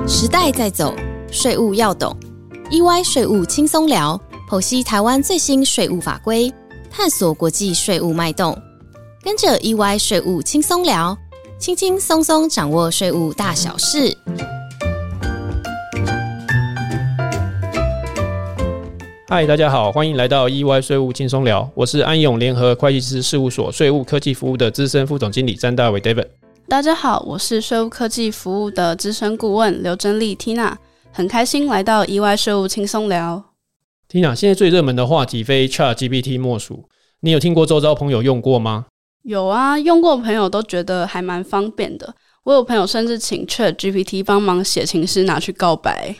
时代在走，税务要懂。EY 税务轻松聊，剖析台湾最新税务法规，探索国际税务脉动。跟着 EY 税务轻松聊，轻轻松松掌握税务大小事。 嗨，大家好，欢迎来到 EY 税务轻松聊，我是安永联合会计师事务所税务科技服务的资深副总经理詹大伟 David。 大家好，我是税务科技服务的资深顾问刘真丽 Tina， 很开心来到 EY 税务轻松聊。 Tina， 现在最热门的话题非 ChatGPT 莫属，你有听过周遭朋友用过吗？ 有啊，用过的朋友都觉得还蛮方便的，我有朋友甚至请 ChatGPT 帮忙写情诗拿去告白。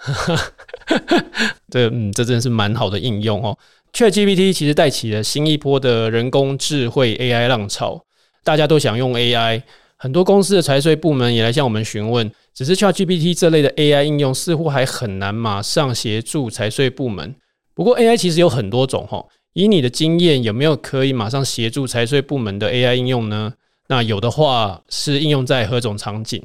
这真的是蛮好的应用哦。ChatGPT 其实带起了新一波的人工智慧 AI 浪潮，大家都想用 AI， 很多公司的财税部门也来向我们询问，只是 ChatGPT 这类的 AI 应用似乎还很难马上协助财税部门。不过 AI 其实有很多种，以你的经验，有没有可以马上协助财税部门的 AI 应用呢？那有的话是应用在何种场景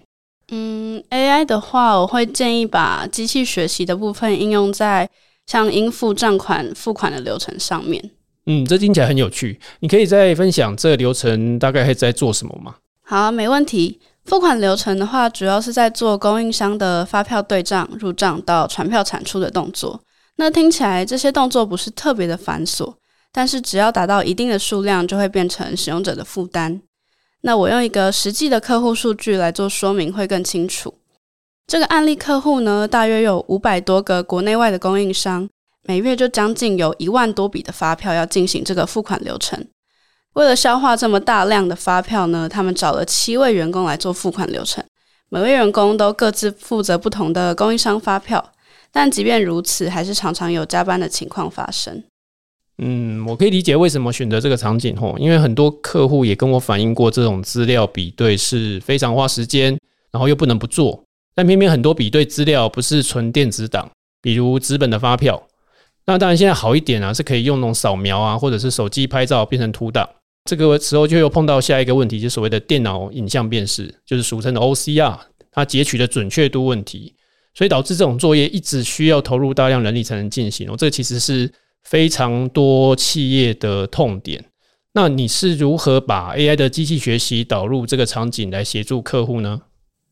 ？AI 的话，我会建议把机器学习的部分应用在像应付账款、付款的流程上面。 这听起来很有趣，你可以再分享这个流程大概会在做什么吗？ 好，没问题。付款流程的话，主要是在做供应商的发票对账、入账到传票产出的动作。那听起来这些动作不是特别的繁琐，但是只要达到一定的数量，就会变成使用者的负担。那我用一个实际的客户数据来做说明会更清楚。这个案例客户呢，大约有500多个国内外的供应商，每月就将近有1万多笔的发票要进行这个付款流程。为了消化这么大量的发票呢，他们找了7位员工来做付款流程，每位员工都各自负责不同的供应商发票，但即便如此，还是常常有加班的情况发生。 我可以理解为什么选择这个场景，因为很多客户也跟我反映过，这种资料比对是非常花时间，然后又不能不做，但偏偏很多比对资料不是纯电子档，比如纸本的发票。那当然现在好一点啊，是可以用那种扫描啊，或者是手机拍照变成图档。这个时候就又碰到下一个问题，就是所谓的电脑影像辨识，就是俗称的 OCR， 它截取的准确度问题，所以导致这种作业一直需要投入大量人力才能进行。这其实是非常多企业的痛点。那你是如何把 AI 的机器学习导入这个场景来协助客户呢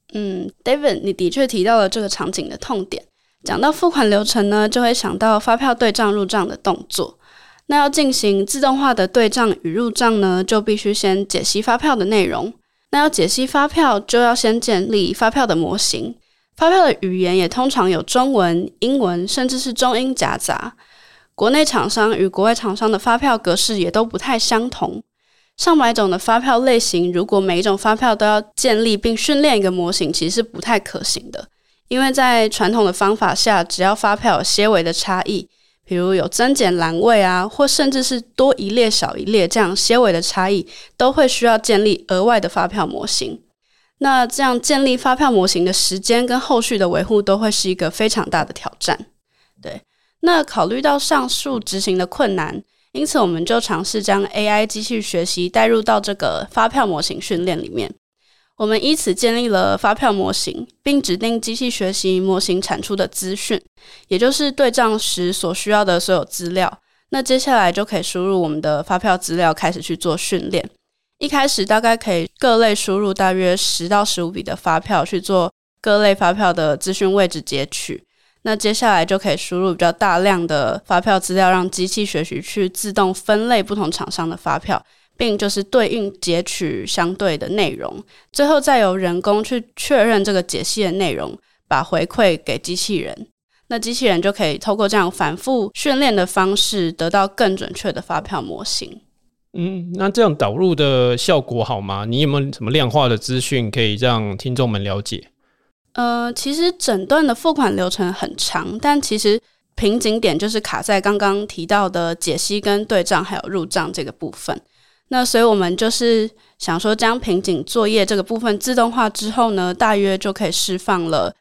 ？David， 你的确提到了这个场景的痛点。讲到付款流程呢，就会想到发票对账入账的动作。那要进行自动化的对账与入账呢，就必须先解析发票的内容。那要解析发票，就要先建立发票的模型。发票的语言也通常有中文、英文，甚至是中英夹杂。国内厂商与国外厂商的发票格式也都不太相同。上百种的发票类型，如果每一种发票都要建立并训练一个模型，其实是不太可行的。因为在传统的方法下，只要发票有些微的差异，比如有增减栏位啊，或甚至是多一列少一列这样些微的差异，都会需要建立额外的发票模型。那这样建立发票模型的时间跟后续的维护都会是一个非常大的挑战。对，那考虑到上述执行的困难，因此我们就尝试将 AI 机器学习带入到这个发票模型训练里面。我们依此建立了发票模型，并指定机器学习模型产出的资讯，也就是对账时所需要的所有资料。那接下来就可以输入我们的发票资料，开始去做训练。一开始大概可以各类输入大约10到15笔的发票，去做各类发票的资讯位置截取。那接下来就可以输入比较大量的发票资料，让机器学习去自动分类不同厂商的发票，并就是对应截取相对的内容，最后再由人工去确认这个解析的内容，把回馈给机器人。那机器人就可以透过这样反复训练的方式，得到更准确的发票模型。 那这样导入的效果好吗？你有没有什么量化的资讯可以让听众们了解？ 其实整段的付款流程很长，但其实瓶颈点就是卡在刚刚提到的解析跟对账还有入账这个部分。那所以我们就是想说，将瓶颈作业这个部分自动化之后呢，大约就可以释放了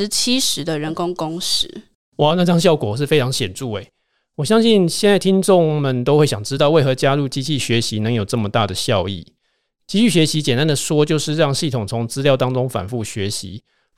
70% 的人工工时。 哇，那这样效果是非常显著耶。我相信现在听众们都会想知道，为何加入机器学习能有这么大的效益。机器学习简单的说，就是让系统从资料当中反复学习，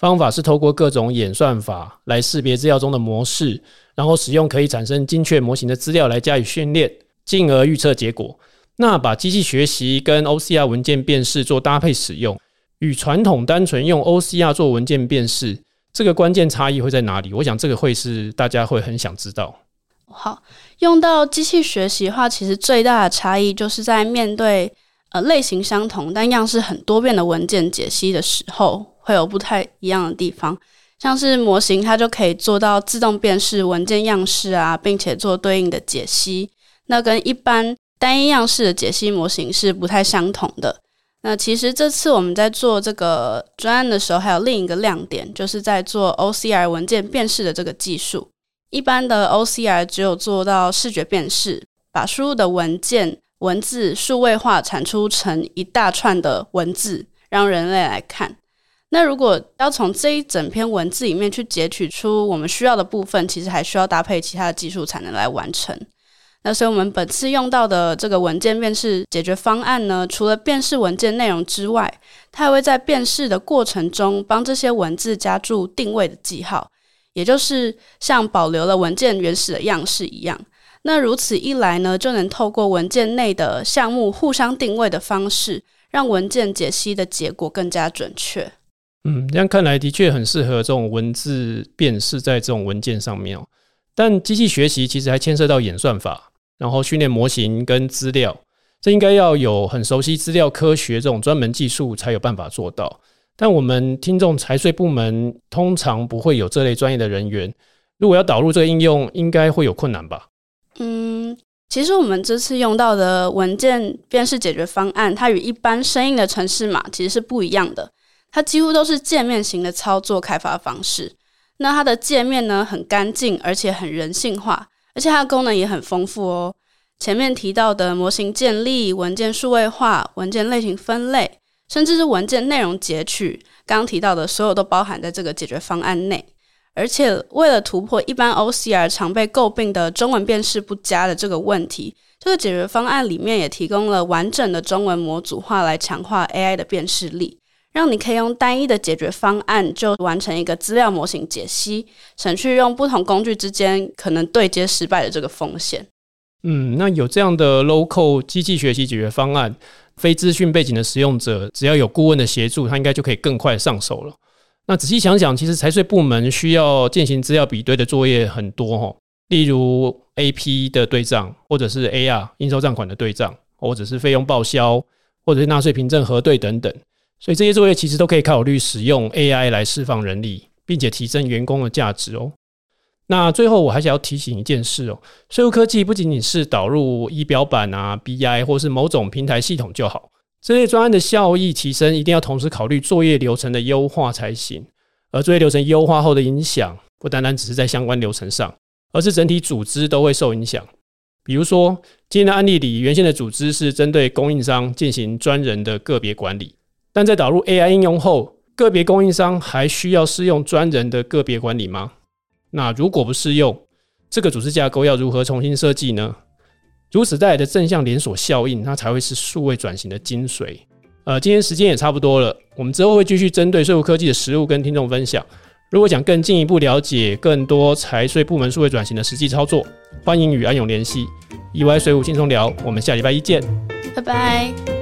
方法是透过各种演算法来识别资料中的模式，然后使用可以产生精确模型的资料来加以训练，进而预测结果。那把机器学习跟 OCR 文件辨识做搭配使用，与传统单纯用 OCR 做文件辨识，这个关键差异会在哪里？我想这个会是大家会很想知道。 好，用到机器学习的话，其实最大的差异就是在面对类型相同但样式很多变的文件解析的时候，会有不太一样的地方。像是模型它就可以做到自动辨识文件样式啊，并且做对应的解析，那跟一般单一样式的解析模型是不太相同的。那其实这次我们在做这个专案的时候，还有另一个亮点，就是在做 OCR 文件辨识的这个技术。一般的 OCR 只有做到视觉辨识，把输入的文件文字数位化产出成一大串的文字，让人类来看。那如果要从这一整篇文字里面去截取出我们需要的部分，其实还需要搭配其他的技术才能来完成。那所以我们本次用到的这个文件辨识解决方案呢，除了辨识文件内容之外，它还会在辨识的过程中帮这些文字加注定位的记号，也就是像保留了文件原始的样式一样。那如此一来呢，就能透过文件内的项目互相定位的方式，让文件解析的结果更加准确。 这样看来的确很适合这种文字辨识在这种文件上面但机器学习其实还牵涉到演算法，然后训练模型跟资料，这应该要有很熟悉资料科学这种专门技术才有办法做到。但我们听众财税部门通常不会有这类专业的人员，如果要导入这个应用，应该会有困难吧？ 其实我们这次用到的文件辨识解决方案，它与一般生硬的程式码其实是不一样的。它几乎都是界面型的操作开发方式。那它的界面呢，很干净，而且很人性化，而且它的功能也很丰富哦。前面提到的模型建立、文件数位化、文件类型分类，甚至是文件内容截取，刚刚提到的所有都包含在这个解决方案内。而且为了突破一般 OCR 常被诟病的中文辨识不佳的这个问题，这个解决方案里面也提供了完整的中文模组化来强化 AI 的辨识力，让你可以用单一的解决方案就完成一个资料模型解析，省去用不同工具之间可能对接失败的这个风险。 那有这样的 low-code 机器学习解决方案，非资讯背景的使用者只要有顾问的协助，他应该就可以更快上手了。那仔细想想，其实财税部门需要进行资料比对的作业很多例如 AP 的对账，或者是 AR 应收账款的对账，或者是费用报销，或者是纳税凭证核对等等。所以这些作业其实都可以考虑使用 AI 来释放人力，并且提升员工的价值那最后我还想要提醒一件事税务科技不仅仅是导入仪表板BI 或是某种平台系统就好，这类专案的效益提升一定要同时考虑作业流程的优化才行。而作业流程优化后的影响不单单只是在相关流程上，而是整体组织都会受影响。比如说今天的案例里，原先的组织是针对供应商进行专人的个别管理，但在导入 AI 应用后，个别供应商还需要适用专人的个别管理吗？那如果不适用，这个组织架构要如何重新设计呢？如此带来的正向连锁效应，它才会是数位转型的精髓。今天时间也差不多了，我们之后会继续针对税务科技的实务跟听众分享。如果想更进一步了解更多财税部门数位转型的实际操作，欢迎与安永联系。EY 税务轻松聊，我们下礼拜一见， 拜拜。